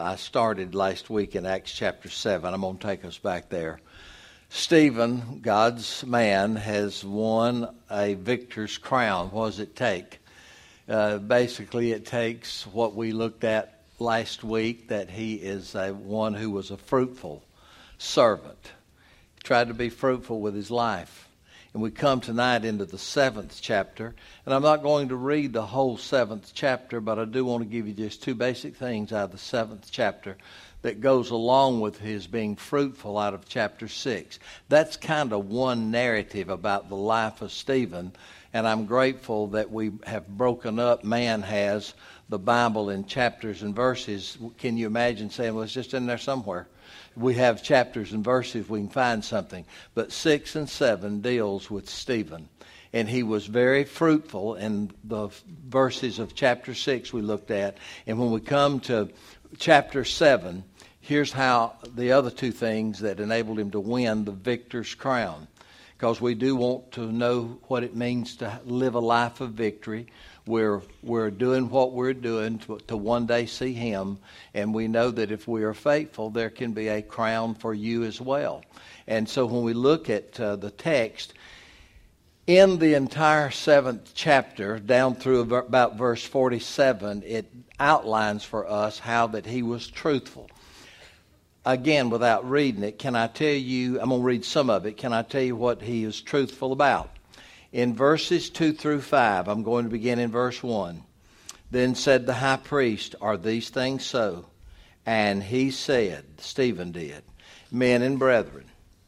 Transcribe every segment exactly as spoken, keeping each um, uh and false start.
I started last week in Acts chapter seven. I'm going to take us back there. Stephen, God's man, has won a victor's crown. What does it take? Uh, basically, it takes what we looked at last week, that he is a one who was a fruitful servant. He tried to be fruitful with his life. And we come tonight into the seventh chapter. And I'm not going to read the whole seventh chapter, but I do want to give you just two basic things out of the seventh chapter that goes along with his being fruitful out of chapter six. That's kind of one narrative about the life of Stephen. And I'm grateful that we have broken up, man has, the Bible in chapters and verses. Can you imagine saying, well, it's just in there somewhere? We have chapters and verses, we can find something. But six and seven deals with Stephen. And he was very fruitful in the verses of chapter six we looked at. And when we come to chapter seven, here's how the other two things that enabled him to win the victor's crown. Because we do want to know what it means to live a life of victory. We're we're doing what we're doing to, to one day see him. And we know that if we are faithful, there can be a crown for you as well. And so when we look at uh, the text, in the entire seventh chapter, down through about verse forty-seven, it outlines for us how that he was truthful. Again, without reading it, can I tell you, I'm going to read some of it, can I tell you what he is truthful about? In verses two through five, I'm going to begin in verse one. Then said the high priest, are these things so? And he said, Stephen did, men and brethren,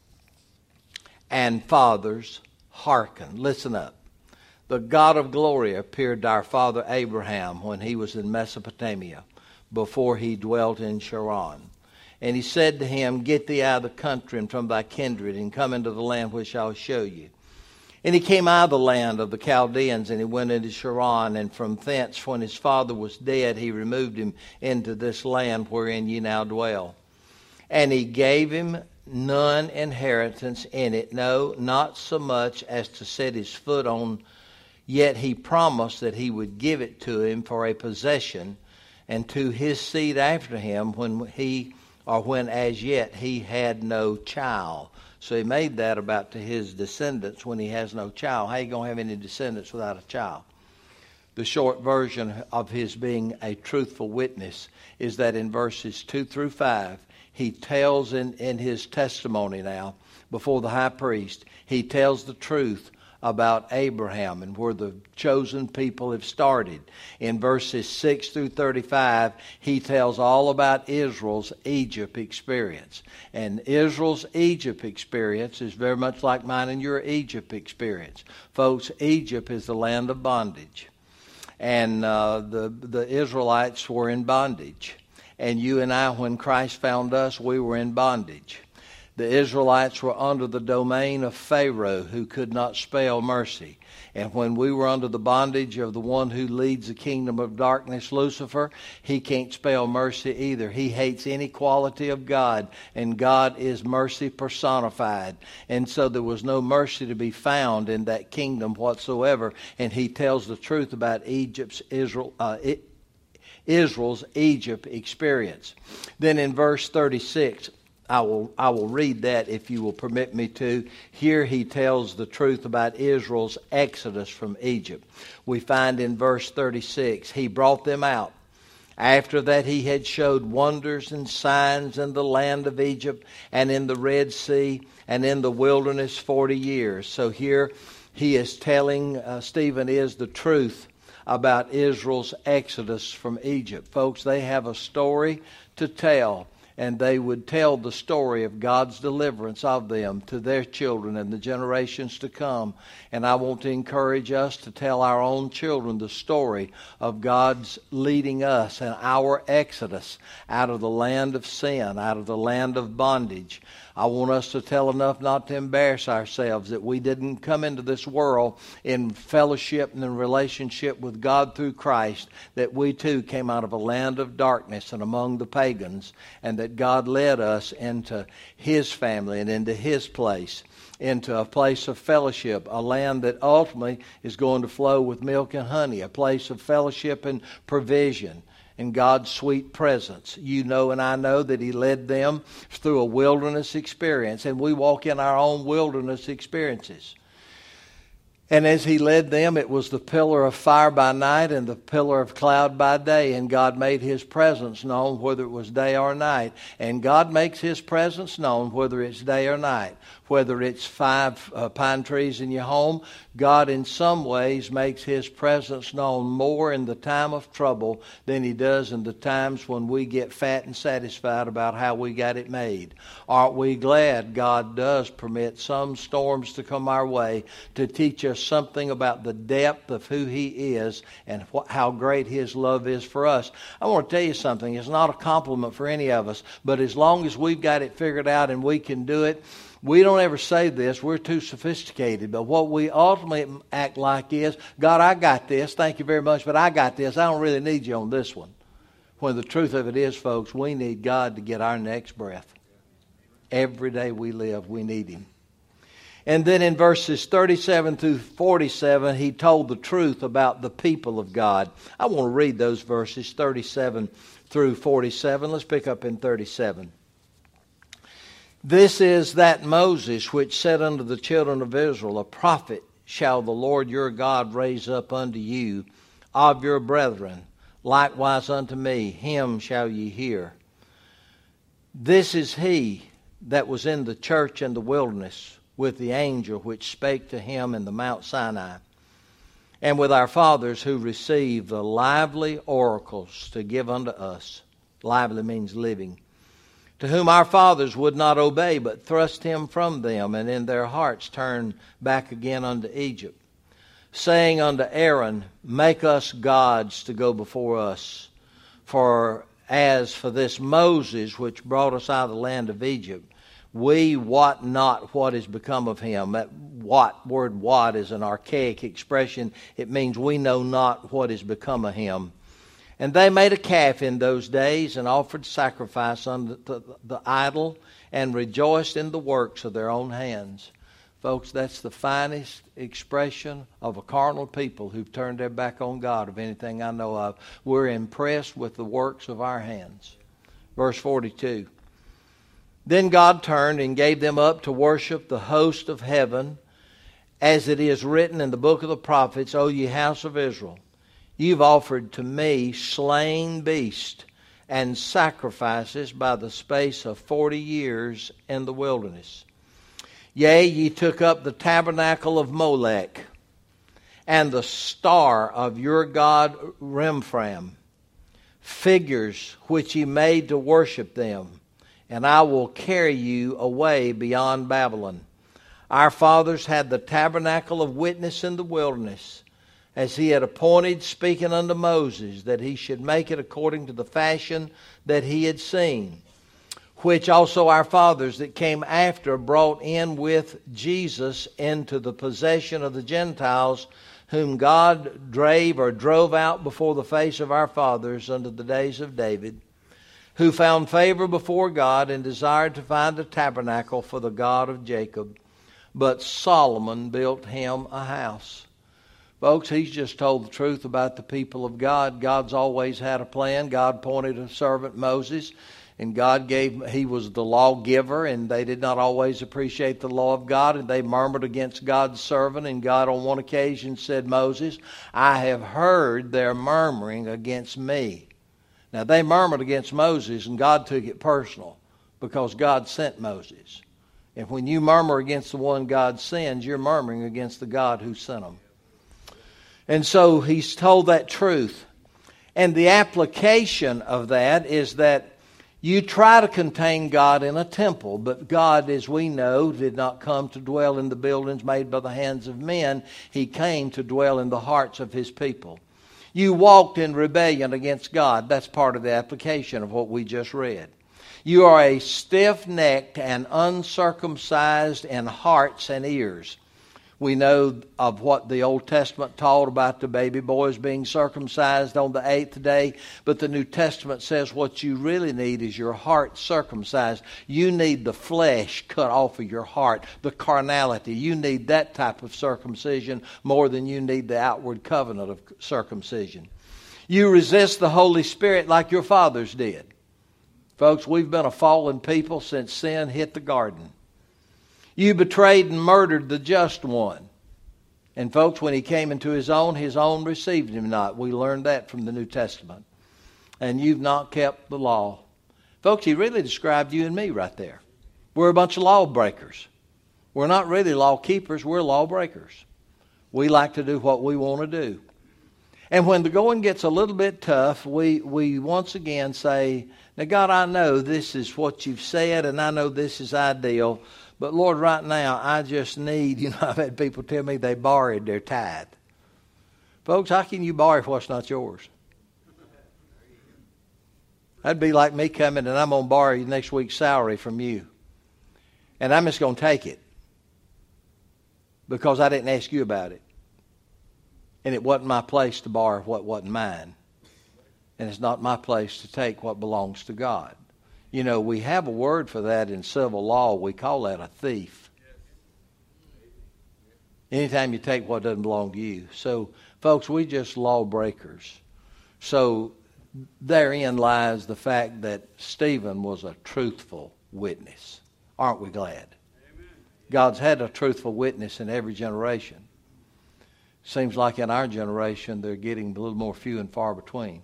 and fathers, hearken, listen up. The God of glory appeared to our father Abraham when he was in Mesopotamia, before he dwelt in Charan. And he said to him, get thee out of the country and from thy kindred, and come into the land which I will show you. And he came out of the land of the Chaldeans, and he went into Charan, and from thence, when his father was dead, he removed him into this land wherein ye now dwell. And he gave him none inheritance in it, no, not so much as to set his foot on, yet he promised that he would give it to him for a possession, and to his seed after him, when he or when as yet he had no child. So he made that about to his descendants when he has no child. How are you going to have any descendants without a child? The short version of his being a truthful witness is that in verses two through five, he tells in, in his testimony now before the high priest, he tells the truth about Abraham and where the chosen people have started. In verses six through thirty-five, he tells all about Israel's Egypt experience. And Israel's Egypt experience is very much like mine and your Egypt experience. Folks, Egypt is the land of bondage. And uh, the, the Israelites were in bondage. And you and I, when Christ found us, we were in bondage. The Israelites were under the domain of Pharaoh, who could not spell mercy. And when we were under the bondage of the one who leads the kingdom of darkness, Lucifer, he can't spell mercy either. He hates any quality of God, and God is mercy personified. And so there was no mercy to be found in that kingdom whatsoever. And he tells the truth about Egypt's Israel, uh, Israel's Egypt experience. Then in verse thirty-six, I will I will read that if you will permit me to. Here he tells the truth about Israel's exodus from Egypt. We find in verse thirty-six, he brought them out. After that he had showed wonders and signs in the land of Egypt and in the Red Sea and in the wilderness forty years. So here he is telling, uh, Stephen is the truth about Israel's exodus from Egypt. Folks, they have a story to tell. And they would tell the story of God's deliverance of them to their children and the generations to come. And I want to encourage us to tell our own children the story of God's leading us and our exodus out of the land of sin, out of the land of bondage. I want us to tell enough not to embarrass ourselves that we didn't come into this world in fellowship and in relationship with God through Christ, that we too came out of a land of darkness and among the pagans, and that God led us into His family and into His place, into a place of fellowship, a land that ultimately is going to flow with milk and honey, a place of fellowship and provision. and God's sweet presence. You know and I know that He led them through a wilderness experience, and we walk in our own wilderness experiences. And as He led them, it was the pillar of fire by night and the pillar of cloud by day. And God made His presence known whether it was day or night. And God makes His presence known whether it's day or night. Whether it's five uh, pine trees in your home, God in some ways makes His presence known more in the time of trouble than He does in the times when we get fat and satisfied about how we got it made. Aren't we glad God does permit some storms to come our way to teach us something about the depth of who He is and wh- how great His love is for us? I want to tell you something. It's not a compliment for any of us, but as long as we've got it figured out and we can do it, we don't ever say this. We're too sophisticated. But what we ultimately act like is, God, I got this. Thank you very much, but I got this. I don't really need you on this one. When the truth of it is, folks, we need God to get our next breath. Every day we live, we need Him. And then in verses thirty-seven through forty-seven, He told the truth about the people of God. I want to read those verses, thirty-seven through forty-seven. Let's pick up in thirty-seven. This is that Moses which said unto the children of Israel, a prophet shall the Lord your God raise up unto you of your brethren, likewise unto me, him shall ye hear. This is he that was in the church in the wilderness with the angel which spake to him in the Mount Sinai, and with our fathers who received the lively oracles to give unto us. Lively means living. To whom our fathers would not obey, but thrust him from them, and in their hearts turned back again unto Egypt, saying unto Aaron, make us gods to go before us. For as for this Moses, which brought us out of the land of Egypt, we wot not what is become of him. That what, word what, is an archaic expression. It means we know not what is become of him. And they made a calf in those days and offered sacrifice unto the, the idol and rejoiced in the works of their own hands. Folks, that's the finest expression of a carnal people who've turned their back on God of anything I know of. We're impressed with the works of our hands. Verse forty-two. Then God turned and gave them up to worship the host of heaven, as it is written in the book of the prophets, O ye house of Israel, you've offered to me slain beasts and sacrifices by the space of forty years in the wilderness. Yea, ye took up the tabernacle of Molech and the star of your god Remphan, figures which ye made to worship them, and I will carry you away beyond Babylon. Our fathers had the tabernacle of witness in the wilderness, as he had appointed, speaking unto Moses, that he should make it according to the fashion that he had seen, which also our fathers that came after brought in with Jesus into the possession of the Gentiles, whom God drave or drove out before the face of our fathers unto the days of David, who found favor before God and desired to find a tabernacle for the God of Jacob. But Solomon built him a house. Folks, he's just told the truth about the people of God. God's always had a plan. God appointed a servant, Moses, and God gave, he was the lawgiver, and they did not always appreciate the law of God, and they murmured against God's servant, and God on one occasion said, Moses, I have heard their murmuring against me. Now, they murmured against Moses, and God took it personal because God sent Moses. And when you murmur against the one God sends, you're murmuring against the God who sent them. And so he's told that truth. And the application of that is that you try to contain God in a temple, but God, as we know, did not come to dwell in the buildings made by the hands of men. He came to dwell in the hearts of his people. You walked in rebellion against God. That's part of the application of what we just read. You are a stiff-necked and uncircumcised in hearts and ears. We know of what the Old Testament taught about the baby boys being circumcised on the eighth day, but the New Testament says what you really need is your heart circumcised. You need the flesh cut off of your heart, the carnality. You need that type of circumcision more than you need the outward covenant of circumcision. You resist the Holy Spirit like your fathers did. Folks, we've been a fallen people since sin hit the garden. You betrayed and murdered the just one. And folks, when he came into his own, his own received him not. We learned that from the New Testament. And you've not kept the law. Folks, he really described you and me right there. We're a bunch of lawbreakers. We're not really law keepers, we're lawbreakers. We like to do what we want to do. And when the going gets a little bit tough, we, we once again say, now God, I know this is what you've said, and I know this is ideal, but Lord, right now, I just need, you know, I've had people tell me they borrowed their tithe. Folks, how can you borrow what's not yours? That'd be like me coming and I'm going to borrow next week's salary from you. And I'm just going to take it. Because I didn't ask you about it. And it wasn't my place to borrow what wasn't mine. And it's not my place to take what belongs to God. You know, we have a word for that in civil law. We call that a thief. Anytime you take what doesn't belong to you. So, folks, we just lawbreakers. So, therein lies the fact that Stephen was a truthful witness. Aren't we glad? Amen. God's had a truthful witness in every generation. Seems like in our generation they're getting a little more few and far between.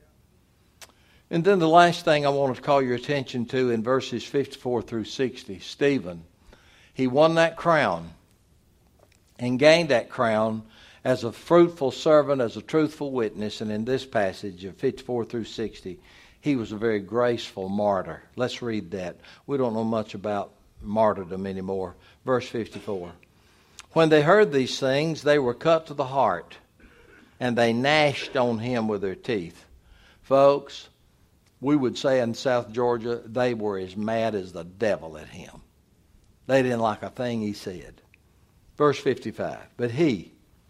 And then the last thing I want to call your attention to in verses fifty-four through sixty, Stephen, he won that crown and gained that crown as a fruitful servant, as a truthful witness. And in this passage of fifty-four through sixty, he was a very graceful martyr. Let's read that. We don't know much about martyrdom anymore. Verse fifty-four. When they heard these things, they were cut to the heart, and they gnashed on him with their teeth. Folks, we would say in South Georgia, they were as mad as the devil at him. They didn't like a thing he said. Verse fifty-five. But he,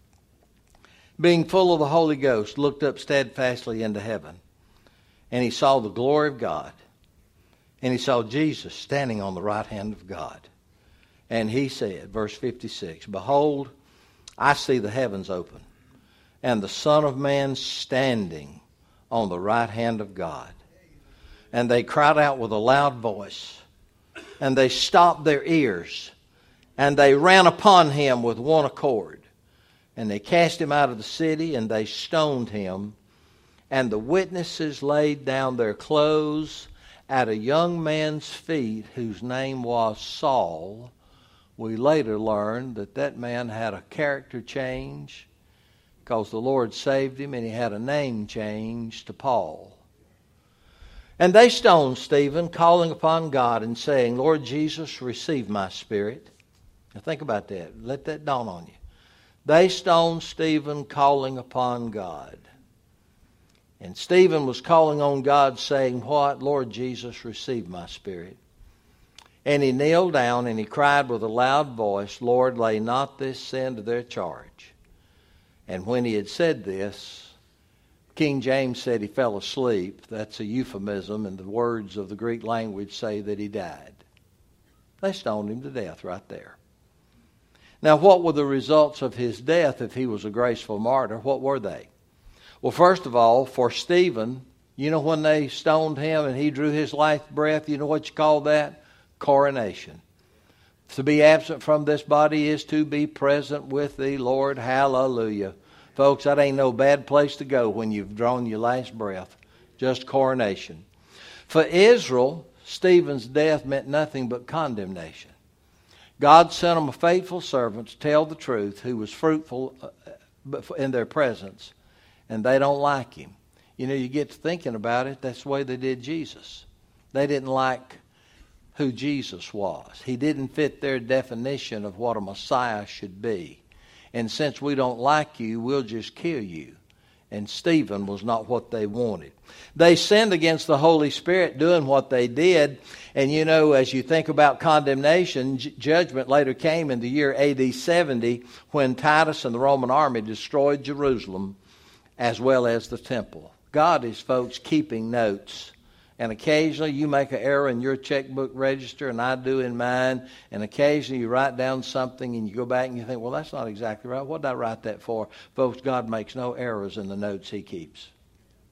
being full of the Holy Ghost, looked up steadfastly into heaven, and he saw the glory of God, and he saw Jesus standing on the right hand of God. And he said, verse fifty-six, Behold, I see the heavens open, and the Son of Man standing on the right hand of God. And they cried out with a loud voice, and they stopped their ears, and they ran upon him with one accord. And they cast him out of the city, and they stoned him. And the witnesses laid down their clothes at a young man's feet, whose name was Saul. We later learned that that man had a character change because the Lord saved him, and he had a name change to Paul. And they stoned Stephen, calling upon God and saying, Lord Jesus, receive my spirit. Now think about that. Let that dawn on you. They stoned Stephen, calling upon God. And Stephen was calling on God, saying, what? Lord Jesus, receive my spirit. And he kneeled down and he cried with a loud voice, Lord, lay not this sin to their charge. And when he had said this, King James said he fell asleep. That's a euphemism, and the words of the Greek language say that he died. They stoned him to death right there. Now, what were the results of his death if he was a graceful martyr? What were they? Well, first of all, for Stephen, you know when they stoned him and he drew his last breath, you know what you call that? Coronation. To be absent from this body is to be present with thee, Lord. Hallelujah. Folks, that ain't no bad place to go when you've drawn your last breath. Just coronation. For Israel, Stephen's death meant nothing but condemnation. God sent them a faithful servant to tell the truth who was fruitful in their presence, and they don't like him. You know, you get to thinking about it, that's the way they did Jesus. They didn't like who Jesus was. He didn't fit their definition of what a Messiah should be. And since we don't like you, we'll just kill you. And Stephen was not what they wanted. They sinned against the Holy Spirit doing what they did. And you know, as you think about condemnation, j- judgment later came in the year A D seventy when Titus and the Roman army destroyed Jerusalem as well as the temple. God is, folks, keeping notes. And occasionally you make an error in your checkbook register, and I do in mine. And occasionally you write down something and you go back and you think, well, that's not exactly right. What did I write that for? Folks, God makes no errors in the notes he keeps.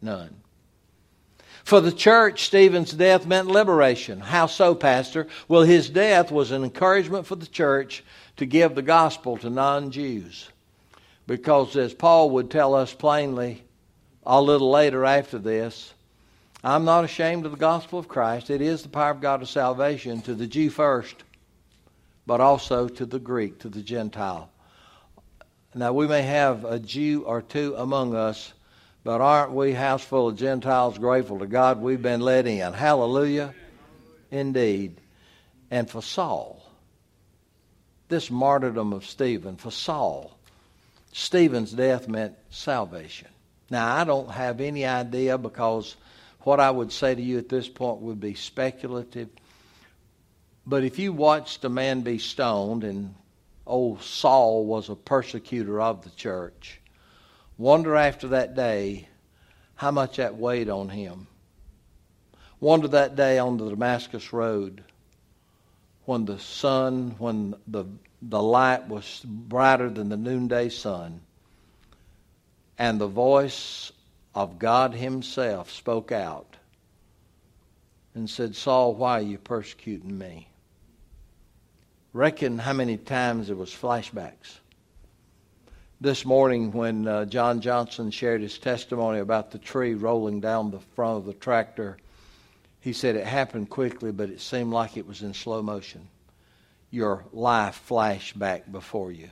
None. For the church, Stephen's death meant liberation. How so, Pastor? Well, his death was an encouragement for the church to give the gospel to non-Jews. Because as Paul would tell us plainly a little later after this, I'm not ashamed of the gospel of Christ. It is the power of God of salvation to the Jew first, but also to the Greek, to the Gentile. Now, we may have a Jew or two among us, but aren't we, house full of Gentiles, grateful to God we've been let in? Hallelujah. Indeed. And for Saul, this martyrdom of Stephen, for Saul, Stephen's death meant salvation. Now, I don't have any idea, because what I would say to you at this point would be speculative. But if you watched a man be stoned, and old Saul was a persecutor of the church, wonder after that day how much that weighed on him. Wonder that day on the Damascus Road, when the sun, when the, the light was brighter than the noonday sun, and the voice of God himself spoke out and said, Saul, why are you persecuting me? Reckon how many times it was flashbacks. This morning when uh, John Johnson shared his testimony about the tree rolling down the front of the tractor, he said it happened quickly, but it seemed like it was in slow motion. Your life flashed back before you.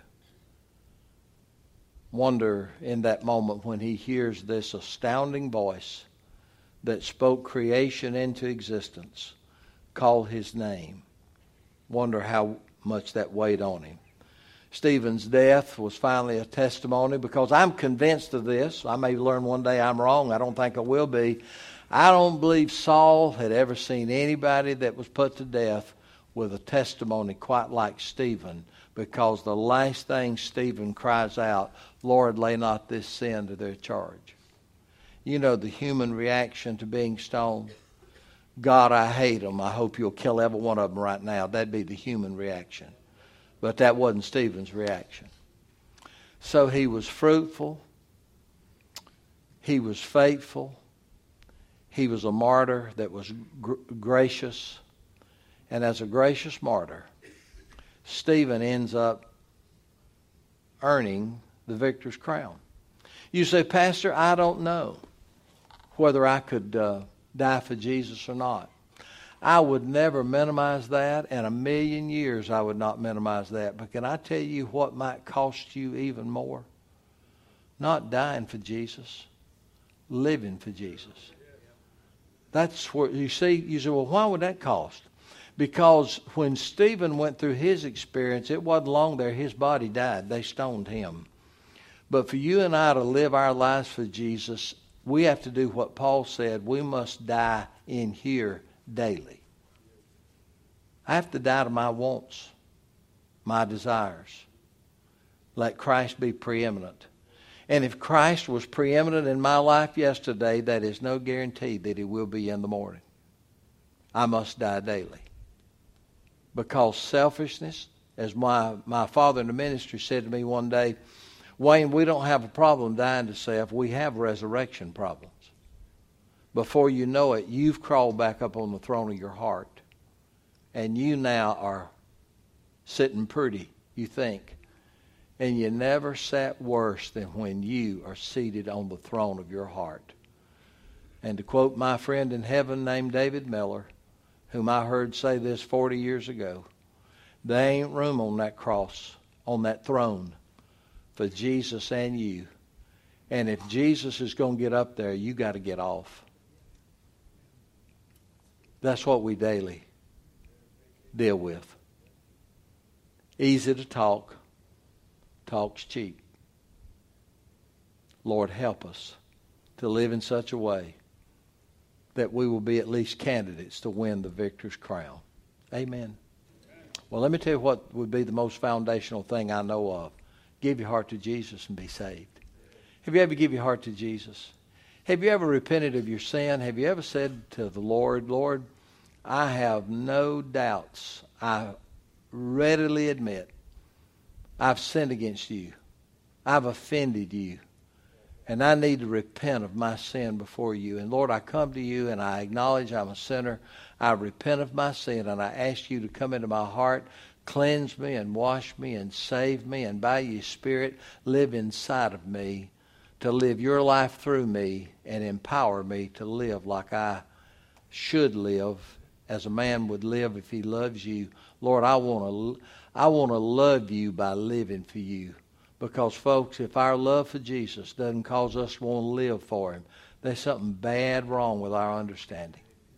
Wonder in that moment when he hears this astounding voice that spoke creation into existence, call his name. Wonder how much that weighed on him. Stephen's death was finally a testimony, because I'm convinced of this. I may learn one day I'm wrong. I don't think I will be. I don't believe Saul had ever seen anybody that was put to death with a testimony quite like Stephen, because the last thing Stephen cries out, Lord, lay not this sin to their charge. You know the human reaction to being stoned? God, I hate them. I hope you'll kill every one of them right now. That'd be the human reaction. But that wasn't Stephen's reaction. So he was fruitful. He was faithful. He was a martyr that was gr- gracious. And as a gracious martyr, Stephen ends up earning the victor's crown. You say, Pastor, I don't know whether I could uh, die for Jesus or not. I would never minimize that, and a million years I would not minimize that. But can I tell you what might cost you even more? Not dying for Jesus, living for Jesus. That's where, you see, you say, well, why would that cost? Because when Stephen went through his experience, it wasn't long there, his body died. They stoned him. But for you and I to live our lives for Jesus, we have to do what Paul said. We must die in here daily. I have to die to my wants, my desires. Let Christ be preeminent. And if Christ was preeminent in my life yesterday, that is no guarantee that he will be in the morning. I must die daily. Because selfishness, as my, my father in the ministry said to me one day, Wayne, we don't have a problem dying to self. We have resurrection problems. Before you know it, you've crawled back up on the throne of your heart. And you now are sitting pretty, you think. And you never sat worse than when you are seated on the throne of your heart. And to quote my friend in heaven named David Miller, whom I heard say this forty years ago, there ain't room on that cross, on that throne, for Jesus and you. And if Jesus is going to get up there, you got to get off. That's what we daily deal with. Easy to talk. Talk's cheap. Lord, help us to live in such a way that we will be at least candidates to win the victor's crown. Amen. Well, let me tell you what would be the most foundational thing I know of. Give your heart to Jesus and be saved. Have you ever given your heart to Jesus? Have you ever repented of your sin? Have you ever said to the Lord, Lord, I have no doubts. I readily admit I've sinned against you. I've offended you. And I need to repent of my sin before you. And Lord, I come to you and I acknowledge I'm a sinner. I repent of my sin and I ask you to come into my heart, cleanse me and wash me and save me, and by your Spirit live inside of me, to live your life through me and empower me to live like I should live, as a man would live if he loves you. Lord, I want to I want to love you by living for you. Because, folks, if our love for Jesus doesn't cause us to want to live for him, there's something bad wrong with our understanding.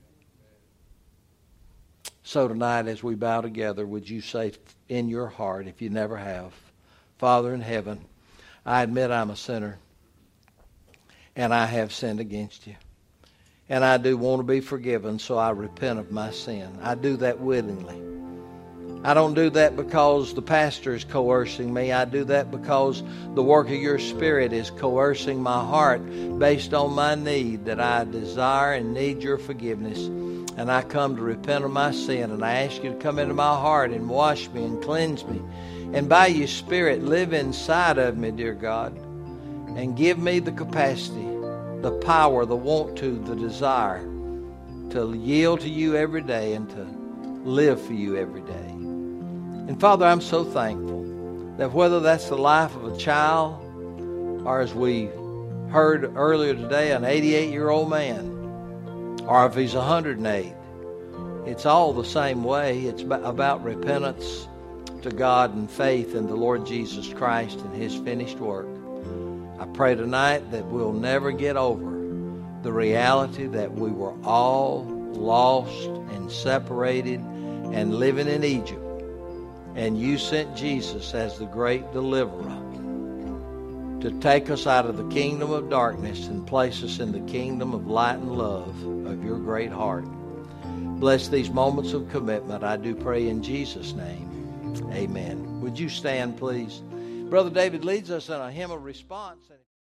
So tonight, as we bow together, would you say in your heart, if you never have, Father in heaven, I admit I'm a sinner, and I have sinned against you. And I do want to be forgiven, so I repent of my sin. I do that willingly. I don't do that because the pastor is coercing me. I do that because the work of your Spirit is coercing my heart based on my need, that I desire and need your forgiveness. And I come to repent of my sin, and I ask you to come into my heart and wash me and cleanse me. And by your Spirit, live inside of me, dear God, and give me the capacity, the power, the want to, the desire to yield to you every day and to live for you every day. And Father, I'm so thankful that whether that's the life of a child, or as we heard earlier today, an eighty-eight-year-old man, or if he's one hundred eight, it's all the same way. It's about repentance to God and faith in the Lord Jesus Christ and his finished work. I pray tonight that we'll never get over the reality that we were all lost and separated and living in Egypt. And you sent Jesus as the great deliverer to take us out of the kingdom of darkness and place us in the kingdom of light and love of your great heart. Bless these moments of commitment, I do pray in Jesus' name. Amen. Would you stand, please? Brother David leads us in a hymn of response.